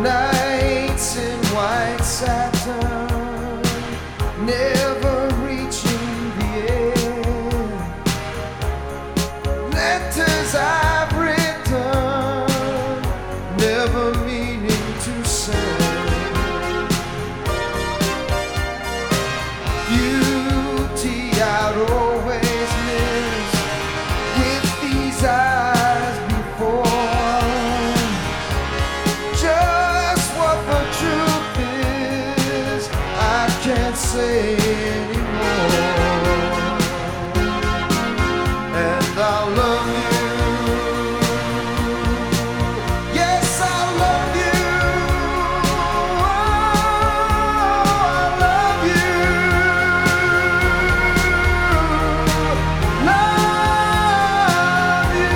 Nights in white satin, never reaching the end. Letters I've written, never meaning to send. Beauty I'd always miss with these eyes before. Just what the truth is, I can't say anymore. And I love you. Yes, I love you. Oh, I love you. Love you.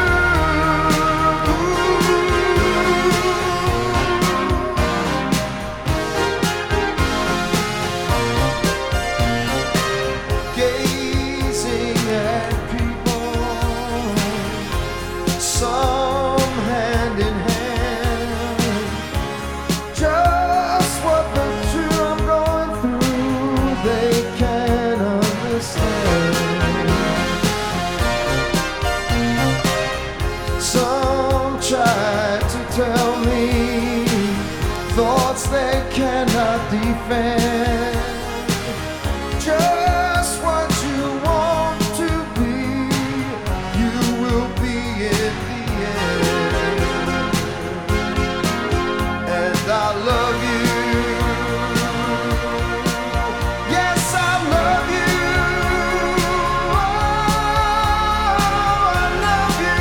Gazing at people, some hand in hand. Just what the truth I'm going through, they can't understand. Some try to tell me thoughts they cannot defend. Just what you want to be, you will be in the end. And I love you. Yes, I love you. Oh, I love you.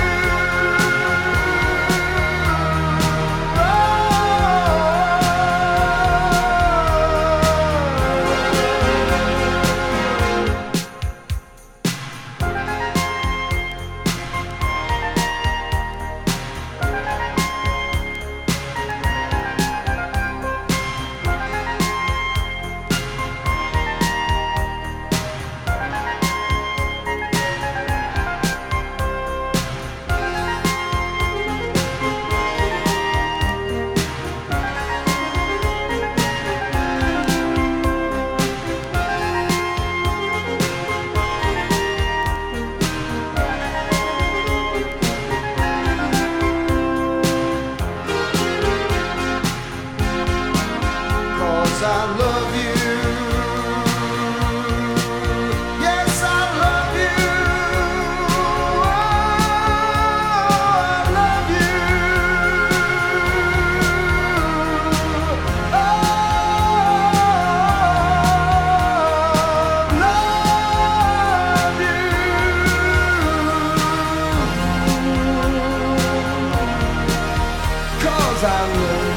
I love you. Yes, I love you. Oh, I love you. Oh, love you. 'Cause I love you.